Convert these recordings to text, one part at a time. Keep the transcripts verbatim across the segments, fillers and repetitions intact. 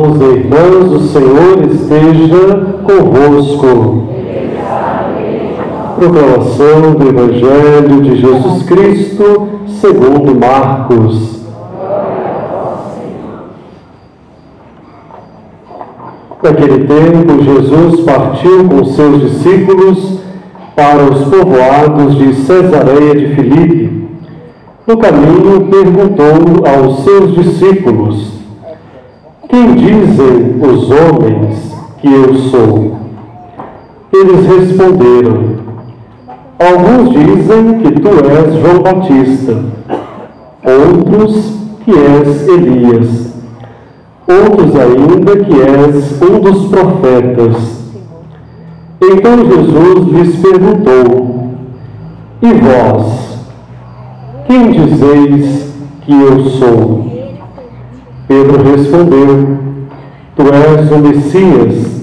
Irmãos e irmãs, o Senhor esteja convosco. Proclamação do Evangelho de Jesus Cristo segundo Marcos. Naquele tempo, Jesus partiu com seus discípulos para os povoados de Cesareia de Filipe. No caminho, perguntou aos seus discípulos: quem dizem os homens que eu sou? Eles responderam: alguns dizem que tu és João Batista, outros que és Elias, outros ainda que és um dos profetas. Então Jesus lhes perguntou: e vós, quem dizeis que eu sou? Pedro respondeu: tu és o Messias.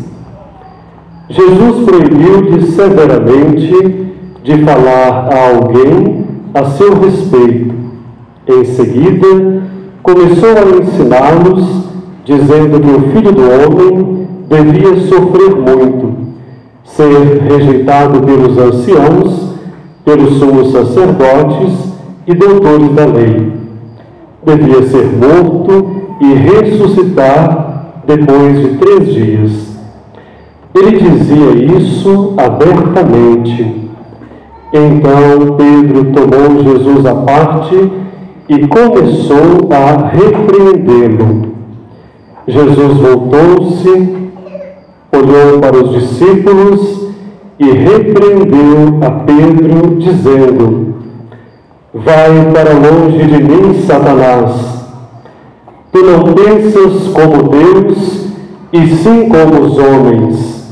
Jesus proibiu-lhe severamente de falar a alguém a seu respeito. Em seguida, começou a ensiná-los, dizendo que o Filho do Homem devia sofrer muito, ser rejeitado pelos anciãos, pelos sumos sacerdotes e doutores da lei. Devia ser morto e ressuscitar depois de três dias. Ele dizia isso abertamente. Então Pedro tomou Jesus à parte e começou a repreendê-lo. Jesus voltou-se, olhou para os discípulos e repreendeu a Pedro, dizendo: vai para longe de mim, Satanás. Tu não pensas como Deus, e sim como os homens.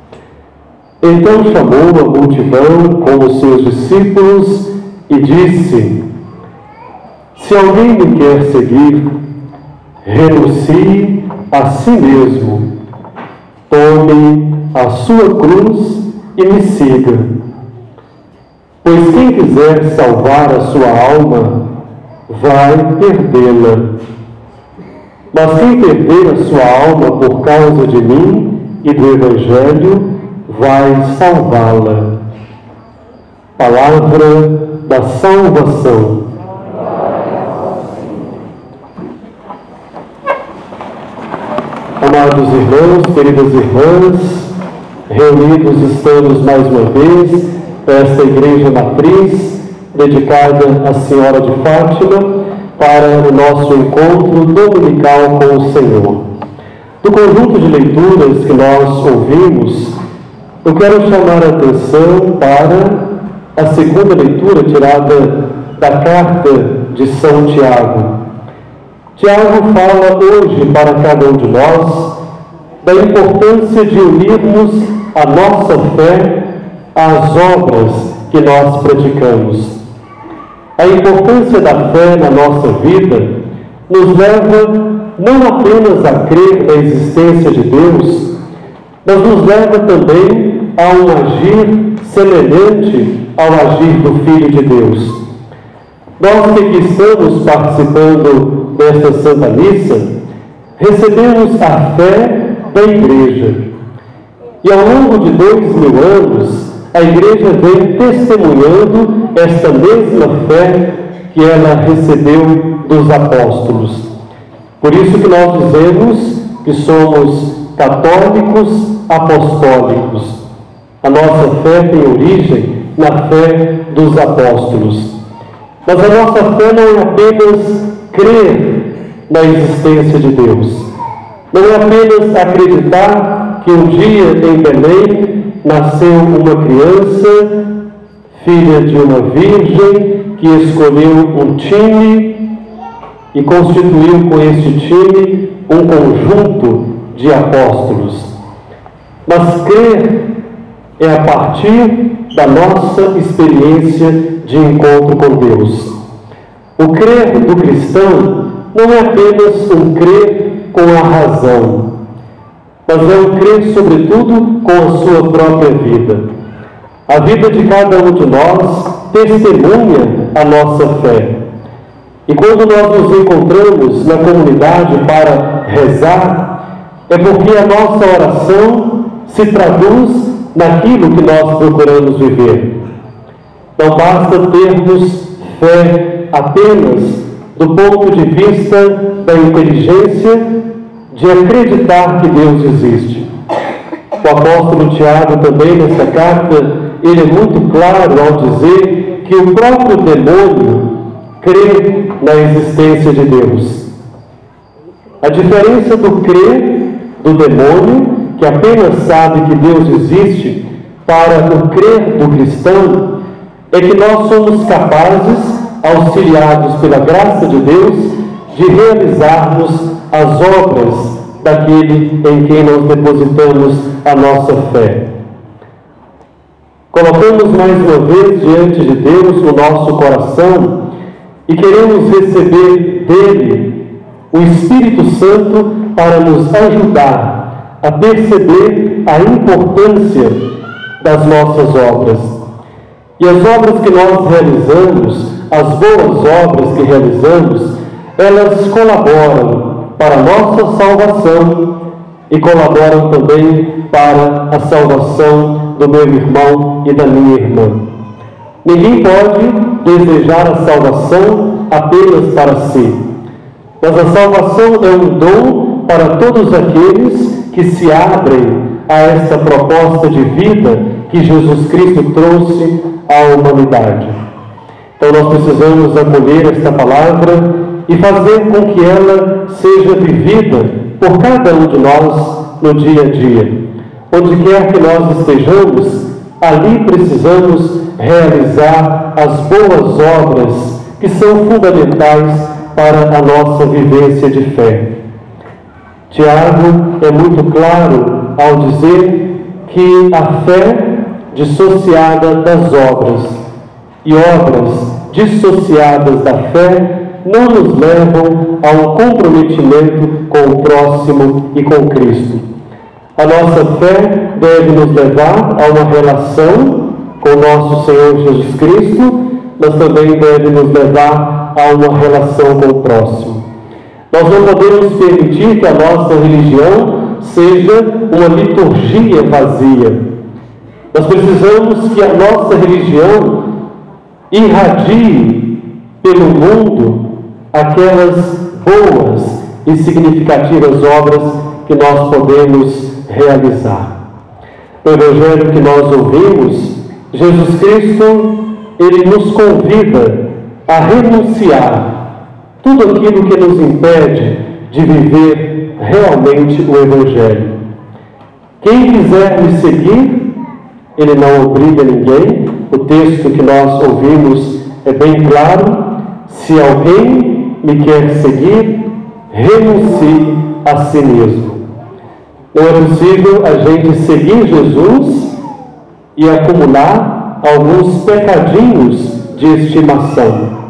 Então chamou a multidão com os seus discípulos e disse: se alguém me quer seguir, renuncie a si mesmo, tome a sua cruz e me siga. Pois quem quiser salvar a sua alma, vai perdê-la. Mas quem perder a sua alma por causa de mim e do Evangelho, vai salvá-la. Palavra da salvação. Amados irmãos, queridas irmãs, reunidos estamos mais uma vez esta Igreja Matriz, dedicada à Senhora de Fátima, para o nosso encontro dominical com o Senhor. Do conjunto de leituras que nós ouvimos, eu quero chamar a atenção para a segunda leitura tirada da carta de São Tiago. Tiago fala hoje para cada um de nós da importância de unirmos a nossa fé às obras que nós praticamos. A importância da fé na nossa vida nos leva não apenas a crer na existência de Deus, mas nos leva também a um agir semelhante ao agir do Filho de Deus. Nós que aqui estamos participando desta Santa Missa, recebemos a fé da Igreja. E ao longo de dois mil anos, a Igreja vem testemunhando esta mesma fé que ela recebeu dos apóstolos. Por isso que nós dizemos que somos católicos apostólicos. A nossa fé tem origem na fé dos apóstolos. Mas a nossa fé não é apenas crer na existência de Deus. Não é apenas acreditar que um dia em Belém nasceu uma criança, filha de uma virgem, que escolheu um time e constituiu com este time um conjunto de apóstolos. Mas crer é a partir da nossa experiência de encontro com Deus. O crer do cristão não é apenas um crer com a razão, mas é um crer, sobretudo, com a sua própria vida. A vida de cada um de nós testemunha a nossa fé. E quando nós nos encontramos na comunidade para rezar, é porque a nossa oração se traduz naquilo que nós procuramos viver. Não basta termos fé apenas do ponto de vista da inteligência de acreditar que Deus existe. O apóstolo Tiago também, nessa carta, ele é muito claro ao dizer que o próprio demônio crê na existência de Deus. A diferença do crer do demônio, que apenas sabe que Deus existe, para o crer do cristão, é que nós somos capazes, auxiliados pela graça de Deus, de realizarmos as obras daquele em quem nós depositamos a nossa fé. Colocamos mais uma vez diante de Deus o nosso coração e queremos receber dele o Espírito Santo para nos ajudar a perceber a importância das nossas obras. E as obras que nós realizamos, as boas obras que realizamos, elas colaboram para a nossa salvação e colaboram também para a salvação do meu irmão e da minha irmã. Ninguém pode desejar a salvação apenas para si, mas a salvação é um dom para todos aqueles que se abrem a esta proposta de vida que Jesus Cristo trouxe à humanidade. Então nós precisamos acolher esta palavra e fazer com que ela seja vivida por cada um de nós no dia a dia. Onde quer que nós estejamos, ali precisamos realizar as boas obras que são fundamentais para a nossa vivência de fé. Tiago é muito claro ao dizer que a fé dissociada das obras e obras dissociadas da fé não nos levam a um comprometimento com o próximo e com Cristo. A nossa fé deve nos levar a uma relação com nosso Senhor Jesus Cristo, mas também deve nos levar a uma relação com o próximo. Nós não podemos permitir que a nossa religião seja uma liturgia vazia. Nós precisamos que a nossa religião irradie pelo mundo aquelas boas e significativas obras que nós podemos realizar. No Evangelho que nós ouvimos, Jesus Cristo, Ele nos convida a renunciar tudo aquilo que nos impede de viver realmente o Evangelho. Quem quiser me seguir, Ele não obriga ninguém. O texto que nós ouvimos é bem claro. Se alguém me quer seguir, renuncie a si mesmo. Não é possível a gente seguir Jesus e acumular alguns pecadinhos de estimação.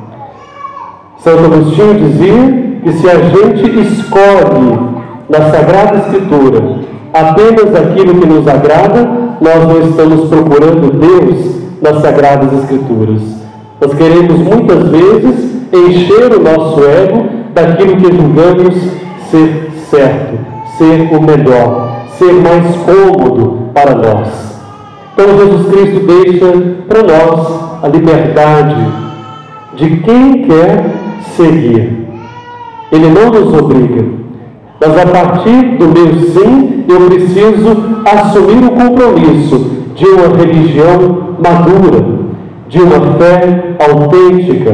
Santo Agostinho dizia que se a gente escolhe na Sagrada Escritura apenas aquilo que nos agrada, nós não estamos procurando Deus nas Sagradas Escrituras. Nós queremos muitas vezes encher o nosso ego daquilo que julgamos ser certo, ser o melhor, ser mais cômodo para nós. Então Jesus Cristo deixa para nós a liberdade de quem quer seguir. Ele não nos obriga, mas a partir do meu sim, eu preciso assumir o compromisso de uma religião madura, de uma fé autêntica.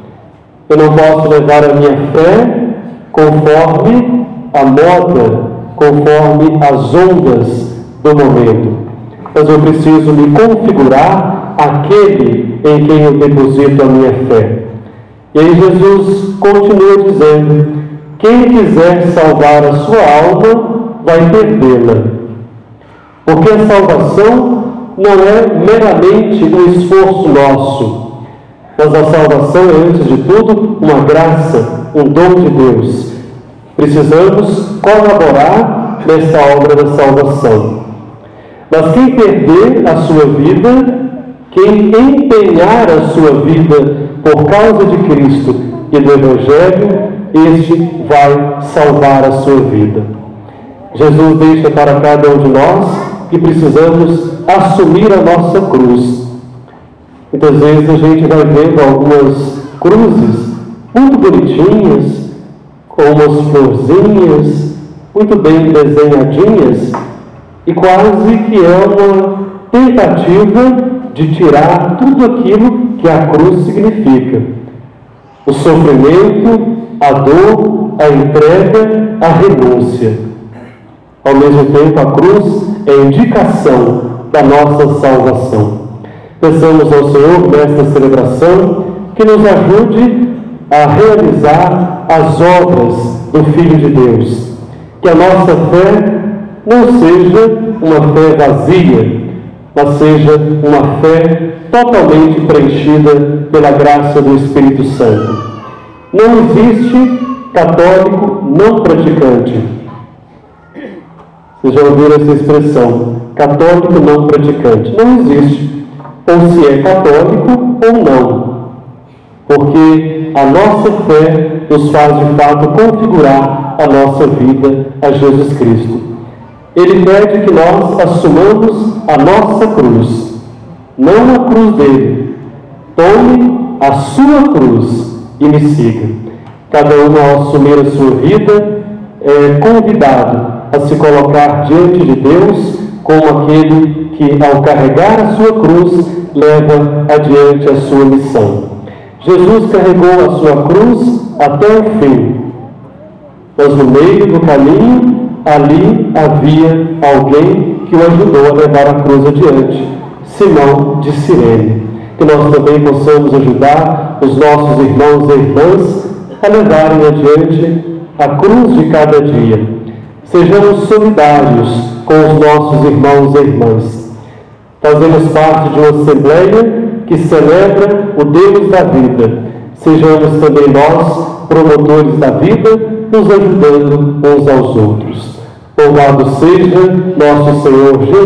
Eu não posso levar a minha fé conforme a moda, conforme as ondas do momento. Mas eu preciso me configurar àquele em quem eu deposito a minha fé. E aí Jesus continua dizendo: quem quiser salvar a sua alma, vai perdê-la. Porque a salvação não é meramente um esforço nosso, mas a salvação é, antes de tudo, uma graça, um dom de Deus. Precisamos colaborar nessa obra da salvação. Mas quem perder a sua vida, quem empenhar a sua vida por causa de Cristo e do Evangelho, este vai salvar a sua vida. Jesus deixa para cada um de nós que precisamos assumir a nossa cruz. Muitas vezes a gente vai vendo algumas cruzes muito bonitinhas, com umas florzinhas, muito bem desenhadinhas, e quase que é uma tentativa de tirar tudo aquilo que a cruz significa. O sofrimento, a dor, a entrega, a renúncia. Ao mesmo tempo, a cruz é a indicação da nossa salvação. Peçamos ao Senhor, nesta celebração, que nos ajude a realizar as obras do Filho de Deus. Que a nossa fé não seja uma fé vazia, mas seja uma fé totalmente preenchida pela graça do Espírito Santo. Não existe católico não praticante. Vocês já ouviram essa expressão? Católico não praticante. Não existe. Ou se é católico ou não. Porque a nossa fé nos faz de fato configurar a nossa vida a Jesus Cristo. Ele pede que nós assumamos a nossa cruz, não a cruz dele. Tome a sua cruz e me siga. Cada um, ao assumir a sua vida, é convidado a se colocar diante de Deus como aquele que, ao carregar a sua cruz, leva adiante a sua missão. Jesus carregou a sua cruz até o fim, mas no meio do caminho, ali havia alguém que o ajudou a levar a cruz adiante, Simão de Cirene. Que nós também possamos ajudar os nossos irmãos e irmãs a levarem adiante a cruz de cada dia. Sejamos solidários com os nossos irmãos e irmãs. Fazemos parte de uma assembleia que celebra o Deus da vida. Sejamos também nós promotores da vida, nos ajudando uns aos outros. Louvado seja nosso Senhor Jesus.